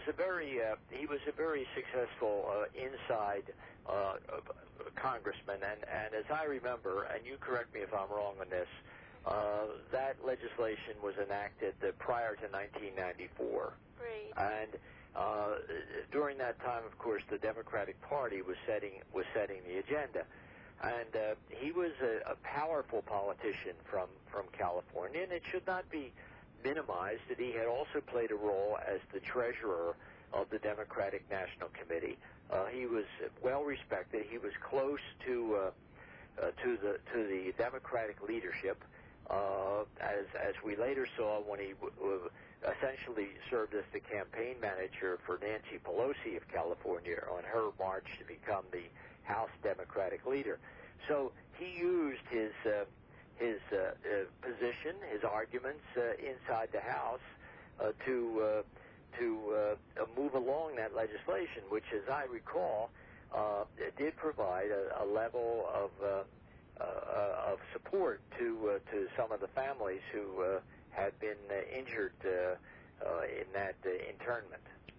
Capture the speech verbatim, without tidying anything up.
a very uh, he was a very successful uh, inside uh, congressman, and, and as I remember, and you correct me if I'm wrong on this, uh, that legislation was enacted uh, prior to nineteen ninety-four. Right. And uh, during that time, of course, the Democratic Party was setting was setting the agenda. And uh, he was a, a powerful politician from, from California, and it should not be minimized that he had also played a role as the treasurer of the Democratic National Committee. Uh, he was well respected. He was close to uh, uh, to the to the Democratic leadership, uh, as as we later saw when he w- w- essentially served as the campaign manager for Nancy Pelosi of California on her march to become the House Democratic leader. So he used his uh, his uh, uh, position, his arguments uh, inside the House uh, to uh, to uh, move along that legislation, which, as I recall, uh, did provide a, a level of uh, uh, of support to uh, to some of the families who uh, had been uh, injured uh, uh, in that uh, internment.